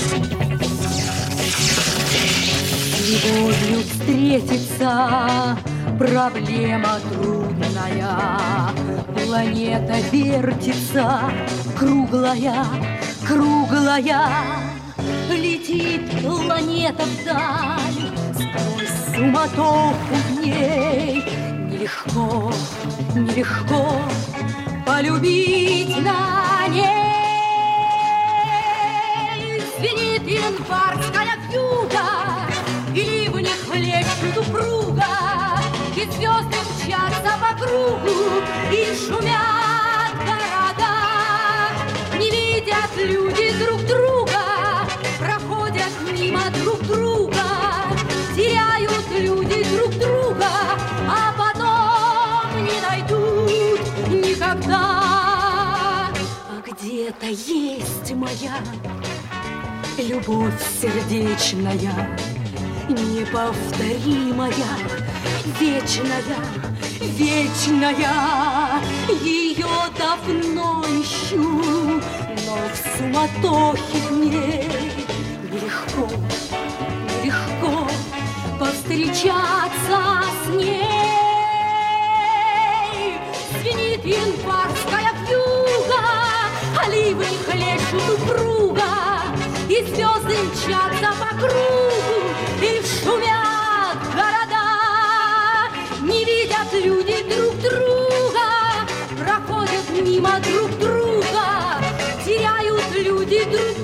Любовью встретиться проблема трудная. Планета вертится, круглая, круглая. Летит планета вдаль, сквозь суматоху дней. Нелегко, нелегко полюбить на ней. Звенит январская вьюга, и ливни хлещут упруго, и звезды мчатся по кругу, и шумят города. Не видят люди друг друга, проходят мимо друг друга, теряют люди друг друга, а потом не найдут никогда. А где-то есть моя любовь сердечная, неповторимая, вечная, вечная. Ее давно ищу, но в суматохе дней нелегко, нелегко повстречаться с ней. Звенит январская вьюга, а ливни хлещут упруго, и звезды мчатся по кругу, и шумят города. Не видят люди друг друга, проходят мимо друг друга, теряют люди друг